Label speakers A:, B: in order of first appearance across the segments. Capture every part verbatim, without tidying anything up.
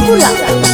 A: शेखपुरा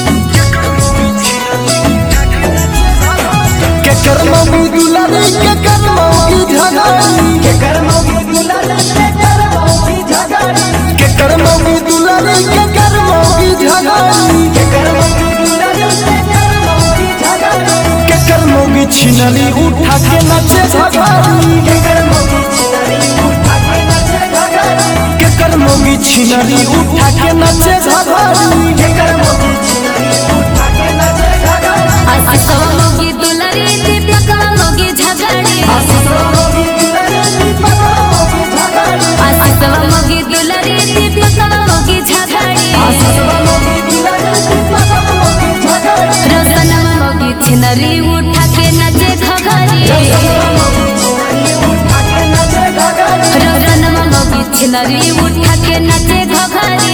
B: के कर्मों की दुलारी के कर्मों की झगाड़ी के कर्मों की दुलारी के कर्मों की झगाड़ी के कर्मों की दुलारी के कर्मों की झगाड़ी के कर्मों की दुलारी के कर्मों की झगाड़ी के कर्मों की छिनरी उठा के नाचे झगाड़ी के कर्मों की छिनरी उठा के नाचे झगाड़ी के कर्मों की छिनरी उठा के नाचे झगाड़ी के कर्मों की छिनरी उठा के नाचे झगाड़ी
A: आसवा मोगी दुलारी दीपक मोगी झगड़ी आसवा मोगी दुलारी दीपक मोगी झगड़ी आसवा मोगी दुलारी दीपक मोगी झगड़ी आसवा मोगी दुलारी दीपक मोगी झगड़ी रोशन मोगी छिनरी उठा के नाचे घघरी रोशन मोगी छिनरी उठा के नाचे घघरी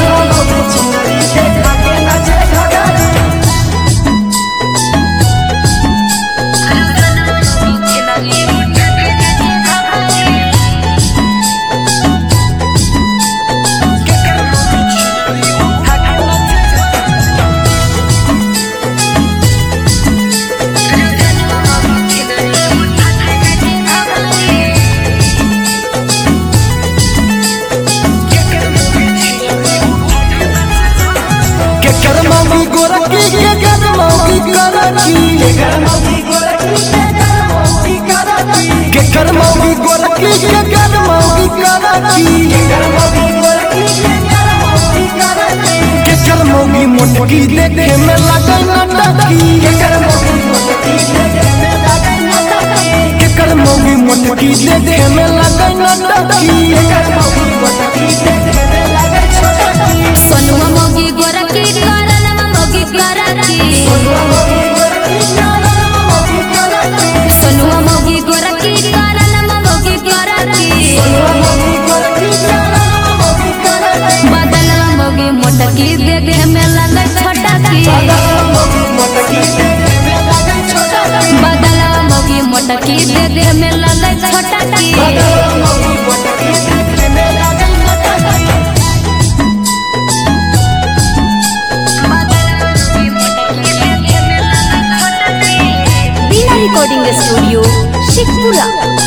B: कर्मों गोरखी के कर्मों की करकी के कर्मों की गोरखी के कर्मों की करकी के कर्मों की गोरखी के कर्मों की करकी के कर्मों की गोरखी के कर्मों की करकी के कर्मों की मुटकी देखे में लगे नटकी के कर्मों की मुटकी देखे में लगे नटकी के कर्मों की मुटकी देखे में लगे नटकी के कर्मों की मुटकी देखे में लगे छोटकी
A: सोनुआ मोगी गोरखी सोनुआ मोगी गोरखी कारण मोगी गोरखी बदला मोगी मोटकी देखे में लगे छोटकी बदला मोगी मोटकी देखे में लगे छोटकी रिकॉर्डिंग स्टूडियो शेखपुरा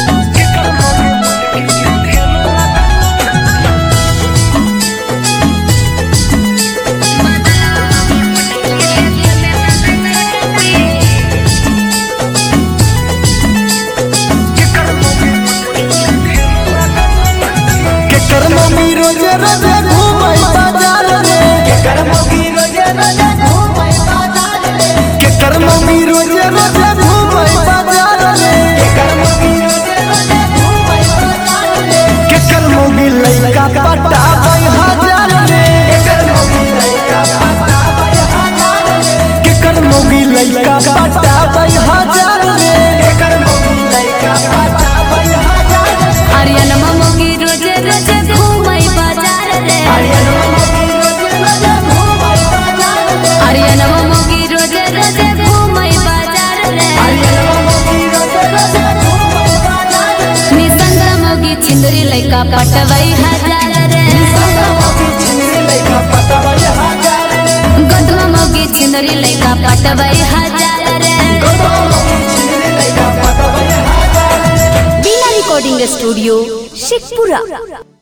B: के कर्मों की रोजे रोजे घूमे बाजार में के कर्मों की रोजे रोजे घूमे बाजार में के कर्मों की रोजे रोजे घूमे बाजार में के कर्मों की रोजे रोजे घूमे बाजार में के कर्मों की लइका पटा भाई हजार में के कर्मों की लइका पटा भाई हजार में के कर्मों की लइका पटा भाई हजार में के कर्मों की लइका पटा भाई हजार में
A: आर्यन मोगी रोजे रोजे घूमे बाजार रे
B: आर्यन मोगी रोजे रोजे घूमे बाजार में
A: आर्यन मोगी रोजे रोजे घूमे बाजार रे
B: आर्यन मोगी रोजे रोजे घूमे बाजार में
A: निसंग मोगी छिंदरी लइका पटवई हजार रे
B: मोगी छिनरी लइका पटवई हजार रे
A: गदवा मोगी छिंदरी लइका पटवई हजार रे
B: मोगी छिनरी लइका पटवई हजार रे
A: बिना रिकॉर्डिंग स्टूडियो शेखपुरा।